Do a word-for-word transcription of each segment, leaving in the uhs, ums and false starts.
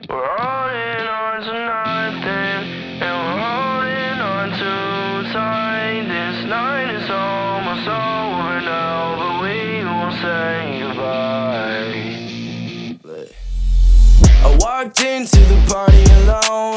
We're holding on to nothing, and we're holding on too tight. This night is almost over now, but we won't say goodbye. I walked into the party alone.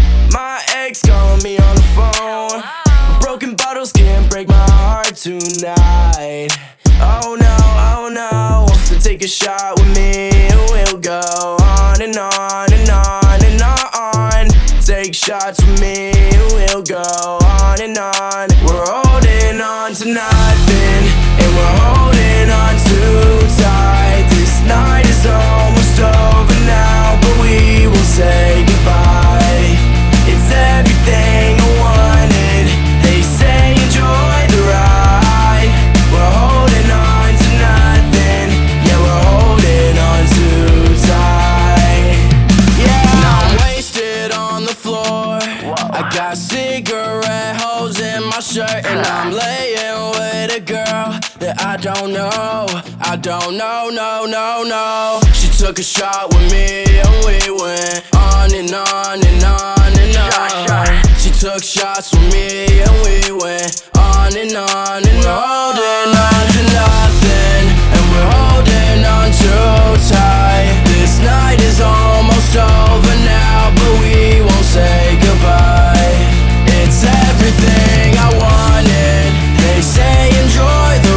My ex calling me on the phone. Broken bottles can't break my heart tonight. Oh no, oh no. So take a shot with me and we'll go on and on and on and on. Take shots with me and we'll go on and on. We're holding on to nothing, and we're holding on too tight. This night is almost over now, but we will say goodbye. It's everything I wanted. They say enjoy the ride. We're holding on to nothing. Yeah, we're holding on too tight. Yeah, now I'm wasted on the floor. I got cigarette holes in my shirt, and I'm laying with a girl that I don't know. I don't know, no, no, no. She took a shot with me and we went on and on and on and on. She took shots with me and we went on and on and on. We're holding on to nothing, and we're holding on too tight. This night is almost over now, but we won't say goodbye. It's everything I wanted. They say enjoy the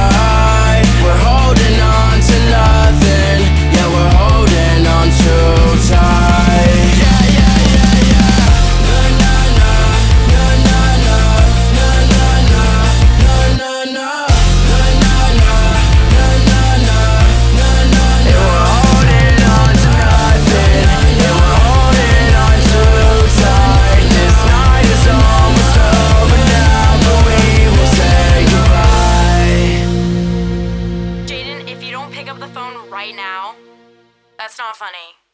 ride. We're holding on to nothing. Yeah, we're holding on too tight. Yeah, yeah, yeah, yeah. Na na na, na na na, na na na, na na na, na na na, na na na, na na na. And we're holding on to nothing. Yeah, we're holding on too tight. This night is almost over now, but we will say goodbye. Jaden, if you don't pick up the phone right now, that's not funny.